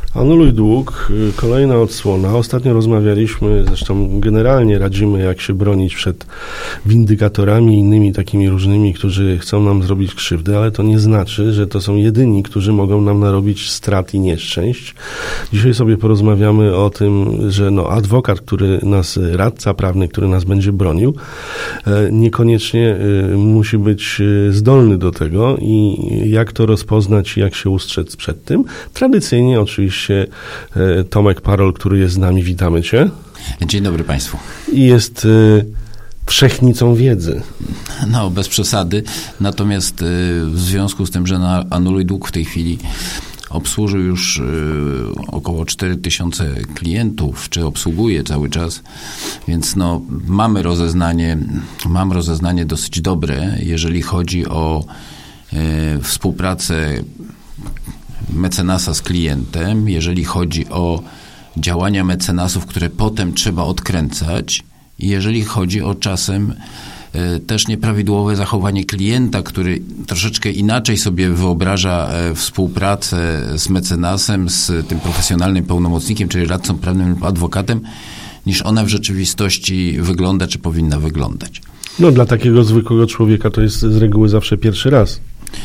Anuluj dług, kolejna odsłona. Ostatnio rozmawialiśmy, zresztą generalnie radzimy, jak się bronić przed windykatorami i innymi takimi różnymi, którzy chcą nam zrobić krzywdę, ale to nie znaczy, że to są jedyni, którzy mogą nam narobić strat i nieszczęść. Dzisiaj sobie porozmawiamy o tym, że adwokat, radca prawny, który nas będzie bronił, niekoniecznie musi być zdolny do tego i jak to rozpoznać, jak się ustrzec przed tym. Tradycyjnie oczywiście Tomek Parol, który jest z nami. Witamy Cię. Dzień dobry Państwu. I jest wszechnicą wiedzy. No, bez przesady. Natomiast w związku z tym, że Anuluj dług w tej chwili obsłużył już około 4000 klientów, czy obsługuje cały czas, więc mam rozeznanie dosyć dobre, jeżeli chodzi o współpracę mecenasa z klientem, jeżeli chodzi o działania mecenasów, które potem trzeba odkręcać i jeżeli chodzi o czasem też nieprawidłowe zachowanie klienta, który troszeczkę inaczej sobie wyobraża współpracę z mecenasem, z tym profesjonalnym pełnomocnikiem, czyli radcą prawnym lub adwokatem, niż ona w rzeczywistości wygląda, czy powinna wyglądać. Dla takiego zwykłego człowieka to jest z reguły zawsze pierwszy raz.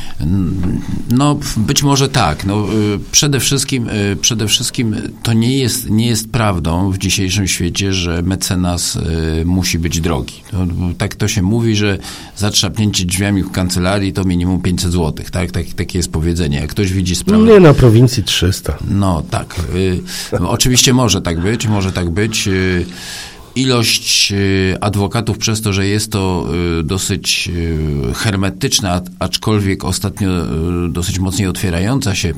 Być może tak. Przede wszystkim to nie jest prawdą w dzisiejszym świecie, że mecenas musi być drogi. Tak to się mówi, że za trzapnięcie drzwiami w kancelarii to minimum 500 zł. Tak? Takie jest powiedzenie. Jak ktoś widzi sprawę... Nie, na prowincji 300. Tak. Oczywiście może tak być. Ilość adwokatów, przez to, że jest to dosyć hermetyczna, aczkolwiek ostatnio dosyć mocniej otwierająca się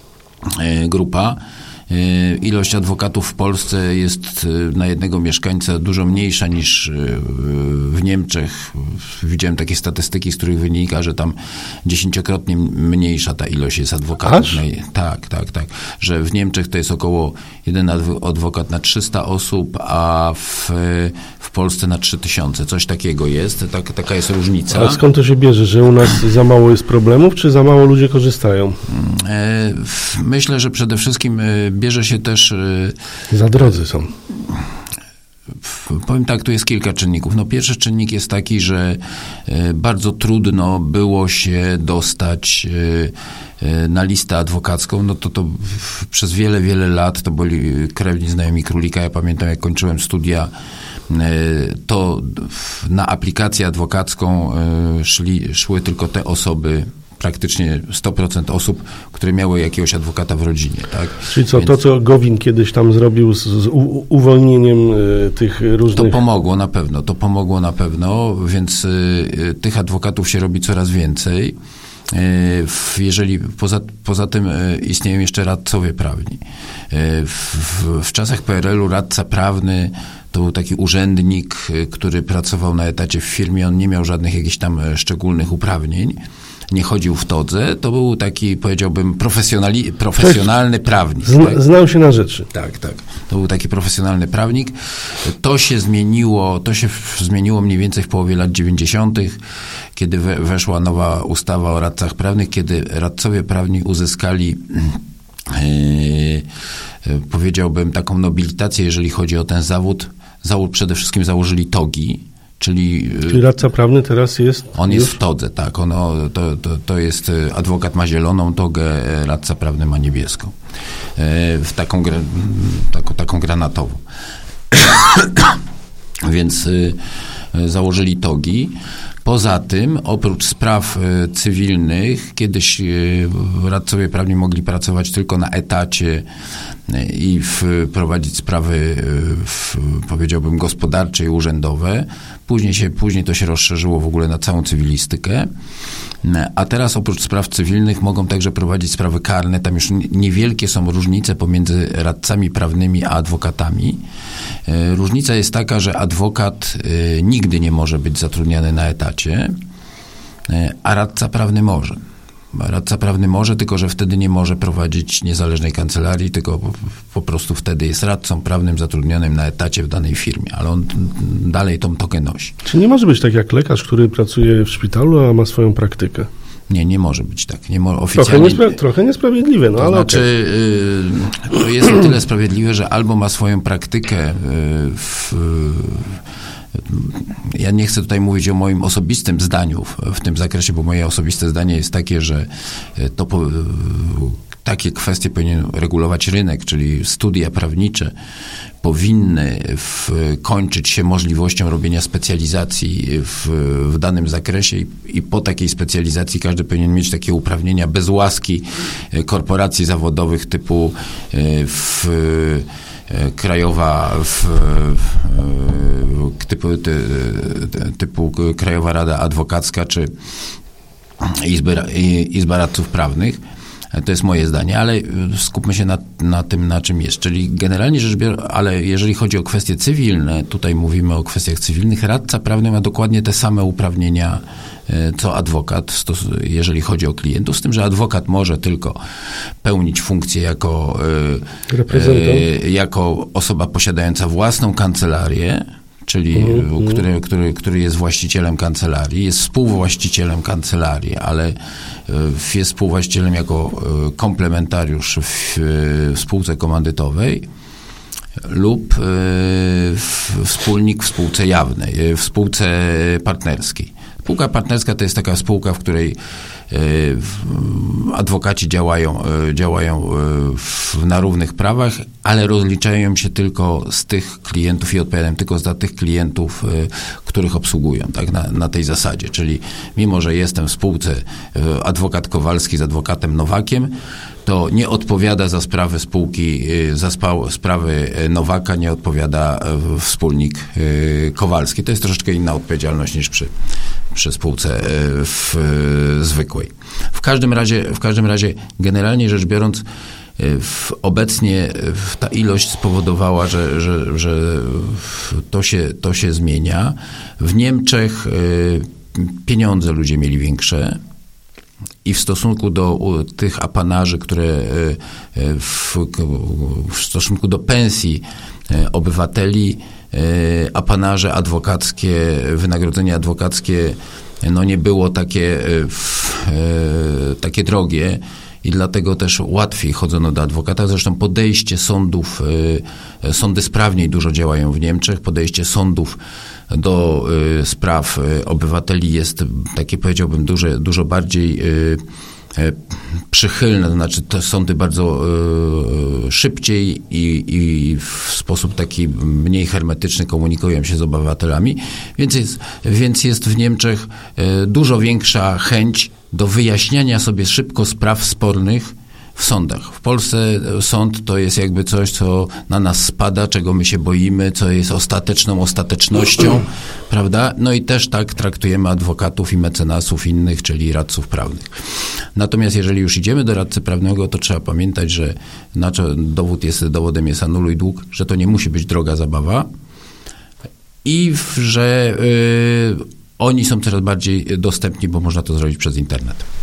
grupa, ilość adwokatów w Polsce jest na jednego mieszkańca dużo mniejsza niż w Niemczech. Widziałem takie statystyki, z których wynika, że tam 10-krotnie mniejsza ta ilość jest adwokatów. Tak. Że w Niemczech to jest około 1 adwokat na 300 osób, a w Polsce na 3000. Coś takiego jest. Taka jest różnica. A skąd to się bierze? Że u nas za mało jest problemów, czy za mało ludzie korzystają? Myślę, że przede wszystkim bierze się też... Za drodzy są. Powiem tak, tu jest kilka czynników. Pierwszy czynnik jest taki, że bardzo trudno było się dostać na listę adwokacką. To przez wiele lat to byli krewni znajomi królika. Ja pamiętam, jak kończyłem studia, to na aplikację adwokacką szły tylko te osoby, praktycznie 100% osób, które miały jakiegoś adwokata w rodzinie. Tak? Czyli co Gowin kiedyś tam zrobił z uwolnieniem tych różnych... To pomogło na pewno, więc tych adwokatów się robi coraz więcej. Jeżeli poza tym istnieją jeszcze radcowie prawni. W czasach PRL-u radca prawny to był taki urzędnik, który pracował na etacie w firmie, on nie miał żadnych jakichś tam szczególnych uprawnień. Nie chodził w todze, to był taki, powiedziałbym, profesjonalny prawnik. Znał się na rzeczy. Tak. To był taki profesjonalny prawnik. To się zmieniło mniej więcej w połowie lat 90., kiedy weszła nowa ustawa o radcach prawnych, kiedy radcowie prawni uzyskali powiedziałbym taką nobilitację, jeżeli chodzi o ten zawód. Przede wszystkim założyli togi. Czyli radca prawny teraz jest? On jest w todze, tak. To jest adwokat ma zieloną togę, radca prawny ma niebieską. W taką granatową. Więc założyli togi. Poza tym, oprócz spraw cywilnych, kiedyś radcowie prawni mogli pracować tylko na etacie i prowadzić sprawy, powiedziałbym, gospodarcze i urzędowe. Później to się rozszerzyło w ogóle na całą cywilistykę. A teraz oprócz spraw cywilnych mogą także prowadzić sprawy karne. Tam już niewielkie są różnice pomiędzy radcami prawnymi a adwokatami. Różnica jest taka, że adwokat nigdy nie może być zatrudniany na etacie, a radca prawny może. Radca prawny może, tylko że wtedy nie może prowadzić niezależnej kancelarii, tylko po prostu wtedy jest radcą prawnym zatrudnionym na etacie w danej firmie, ale on dalej tą togę nosi. Czy nie może być tak jak lekarz, który pracuje w szpitalu, a ma swoją praktykę? Nie może być tak. Oficjalnie... Trochę niesprawiedliwe, no to ale znaczy, to jest o tyle sprawiedliwe, że albo ma swoją praktykę ja nie chcę tutaj mówić o moim osobistym zdaniu w tym zakresie, bo moje osobiste zdanie jest takie, że takie kwestie powinien regulować rynek, czyli studia prawnicze powinny kończyć się możliwością robienia specjalizacji w danym zakresie i po takiej specjalizacji każdy powinien mieć takie uprawnienia bez łaski korporacji zawodowych typu typu Krajowa Rada Adwokacka czy Izba Radców Prawnych. To jest moje zdanie, ale skupmy się na tym, na czym jest. Czyli generalnie rzecz biorąc, ale jeżeli chodzi o kwestie cywilne, tutaj mówimy o kwestiach cywilnych, radca prawny ma dokładnie te same uprawnienia co adwokat, jeżeli chodzi o klientów, z tym, że adwokat może tylko pełnić funkcję jako osoba posiadająca własną kancelarię, czyli który jest właścicielem kancelarii, jest współwłaścicielem kancelarii, ale jest współwłaścicielem jako komplementariusz w spółce komandytowej lub wspólnik w spółce jawnej, w spółce partnerskiej. Spółka partnerska to jest taka spółka, w której adwokaci działają na równych prawach, ale rozliczają się tylko z tych klientów i odpowiadają tylko za tych klientów, których obsługują, tak, na tej zasadzie. Czyli mimo, że jestem w spółce adwokat Kowalski z adwokatem Nowakiem, to nie odpowiada za sprawy spółki, za sprawy Nowaka nie odpowiada wspólnik Kowalski. To jest troszeczkę inna odpowiedzialność niż przy spółce zwykłej. W każdym razie, generalnie rzecz biorąc, obecnie ta ilość spowodowała, że to się zmienia. W Niemczech pieniądze ludzie mieli większe i w stosunku do tych apanarzy, które w stosunku do pensji obywateli, apanarze adwokackie, wynagrodzenie adwokackie nie było takie drogie i dlatego też łatwiej chodzono do adwokata. Zresztą podejście sądów, sądy sprawniej dużo działają w Niemczech, podejście sądów do spraw obywateli jest takie, powiedziałbym, dużo bardziej przychylne, to znaczy te sądy bardzo szybciej i w sposób taki mniej hermetyczny komunikują się z obywatelami, więc jest w Niemczech dużo większa chęć do wyjaśniania sobie szybko spraw spornych w sądach. W Polsce sąd to jest jakby coś, co na nas spada, czego my się boimy, co jest ostatecznością, prawda? No i też tak traktujemy adwokatów i mecenasów innych, czyli radców prawnych. Natomiast jeżeli już idziemy do radcy prawnego, to trzeba pamiętać, że dowodem jest anuluj dług, że to nie musi być droga zabawa i że oni są coraz bardziej dostępni, bo można to zrobić przez internet.